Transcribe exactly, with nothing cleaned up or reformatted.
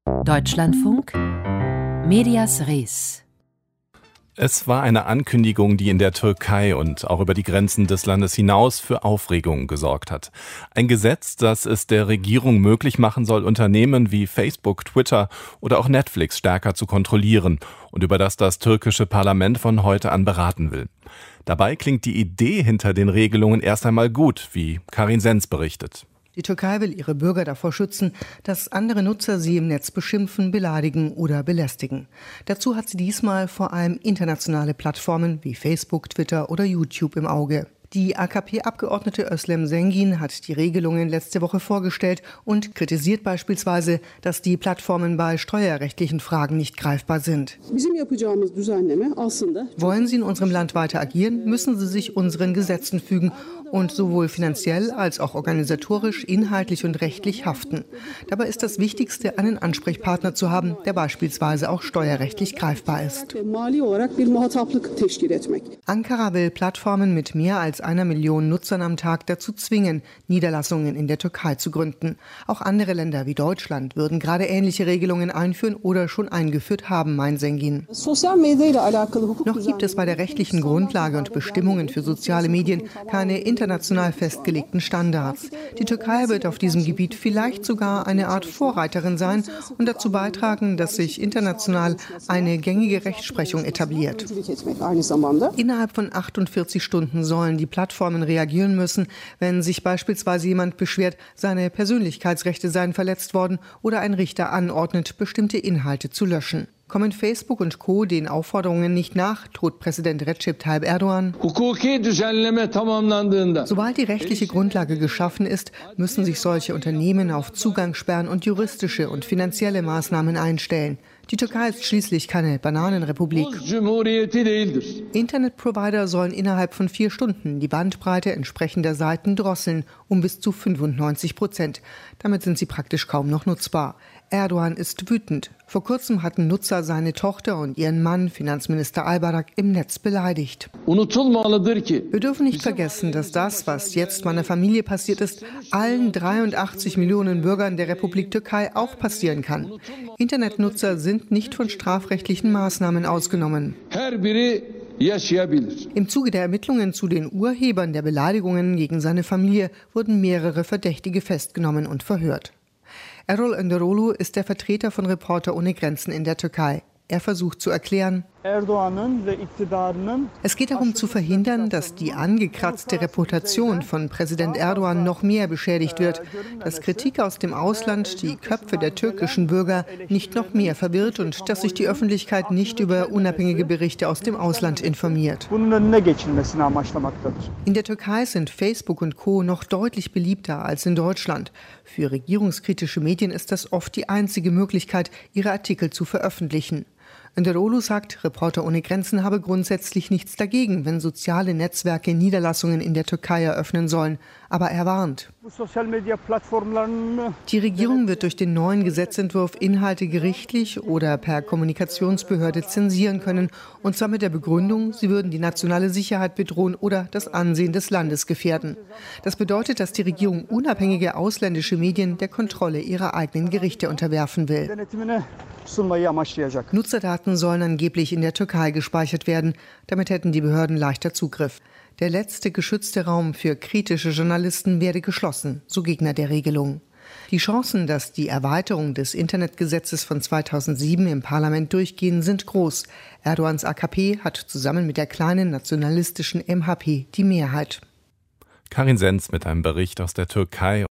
Deutschlandfunk Medias Res. Es war eine Ankündigung, die in der Türkei und auch über die Grenzen des Landes hinaus für Aufregung gesorgt hat. Ein Gesetz, das es der Regierung möglich machen soll, Unternehmen wie Facebook, Twitter oder auch Netflix stärker zu kontrollieren und über das das türkische Parlament von heute an beraten will. Dabei klingt die Idee hinter den Regelungen erst einmal gut, wie Karin Sens berichtet. Die Türkei will ihre Bürger davor schützen, dass andere Nutzer sie im Netz beschimpfen, beleidigen oder belästigen. Dazu hat sie diesmal vor allem internationale Plattformen wie Facebook, Twitter oder YouTube im Auge. Die A K P-Abgeordnete Özlem Zengin hat die Regelungen letzte Woche vorgestellt und kritisiert beispielsweise, dass die Plattformen bei steuerrechtlichen Fragen nicht greifbar sind. Wollen sie in unserem Land weiter agieren, müssen sie sich unseren Gesetzen fügen und sowohl finanziell als auch organisatorisch, inhaltlich und rechtlich haften. Dabei ist das Wichtigste, einen Ansprechpartner zu haben, der beispielsweise auch steuerrechtlich greifbar ist. Ankara will Plattformen mit mehr als einer Million Nutzern am Tag dazu zwingen, Niederlassungen in der Türkei zu gründen. Auch andere Länder wie Deutschland würden gerade ähnliche Regelungen einführen oder schon eingeführt haben, meint Zengin. Noch gibt es bei der rechtlichen Grundlage und Bestimmungen für soziale Medien keine international festgelegten Standards. Die Türkei wird auf diesem Gebiet vielleicht sogar eine Art Vorreiterin sein und dazu beitragen, dass sich international eine gängige Rechtsprechung etabliert. Innerhalb von achtundvierzig Stunden sollen die Plattformen reagieren müssen, wenn sich beispielsweise jemand beschwert, seine Persönlichkeitsrechte seien verletzt worden oder ein Richter anordnet, bestimmte Inhalte zu löschen. Kommen Facebook und Co. den Aufforderungen nicht nach, droht Präsident Recep Tayyip Erdogan. Sobald die rechtliche Grundlage geschaffen ist, müssen sich solche Unternehmen auf Zugangssperren und juristische und finanzielle Maßnahmen einstellen. Die Türkei ist schließlich keine Bananenrepublik. Internetprovider sollen innerhalb von vier Stunden die Bandbreite entsprechender Seiten drosseln, um bis zu fünfundneunzig Prozent. Damit sind sie praktisch kaum noch nutzbar. Erdogan ist wütend. Vor kurzem hatten Nutzer seine Tochter und ihren Mann, Finanzminister Albayrak, im Netz beleidigt. Wir dürfen nicht vergessen, dass das, was jetzt meiner Familie passiert ist, allen dreiundachtzig Millionen Bürgern der Republik Türkei auch passieren kann. Internetnutzer sind nicht von strafrechtlichen Maßnahmen ausgenommen. Im Zuge der Ermittlungen zu den Urhebern der Beleidigungen gegen seine Familie wurden mehrere Verdächtige festgenommen und verhört. Erol Önderoglu ist der Vertreter von Reporter ohne Grenzen in der Türkei. Er versucht zu erklären, es geht darum zu verhindern, dass die angekratzte Reputation von Präsident Erdogan noch mehr beschädigt wird, dass Kritik aus dem Ausland die Köpfe der türkischen Bürger nicht noch mehr verwirrt und dass sich die Öffentlichkeit nicht über unabhängige Berichte aus dem Ausland informiert. In der Türkei sind Facebook und Co. noch deutlich beliebter als in Deutschland. Für regierungskritische Medien ist das oft die einzige Möglichkeit, ihre Artikel zu veröffentlichen. Önderoglu sagt, Reporter ohne Grenzen habe grundsätzlich nichts dagegen, wenn soziale Netzwerke Niederlassungen in der Türkei eröffnen sollen. Aber er warnt. Die Regierung wird durch den neuen Gesetzentwurf Inhalte gerichtlich oder per Kommunikationsbehörde zensieren können, und zwar mit der Begründung, sie würden die nationale Sicherheit bedrohen oder das Ansehen des Landes gefährden. Das bedeutet, dass die Regierung unabhängige ausländische Medien der Kontrolle ihrer eigenen Gerichte unterwerfen will. Nutzerdaten sollen angeblich in der Türkei gespeichert werden. Damit hätten die Behörden leichter Zugriff. Der letzte geschützte Raum für kritische Journalisten werde geschlossen, so Gegner der Regelung. Die Chancen, dass die Erweiterung des Internetgesetzes von zweitausendsieben im Parlament durchgehen, sind groß. Erdogans A K P hat zusammen mit der kleinen nationalistischen M H P die Mehrheit. Karin Sens mit einem Bericht aus der Türkei.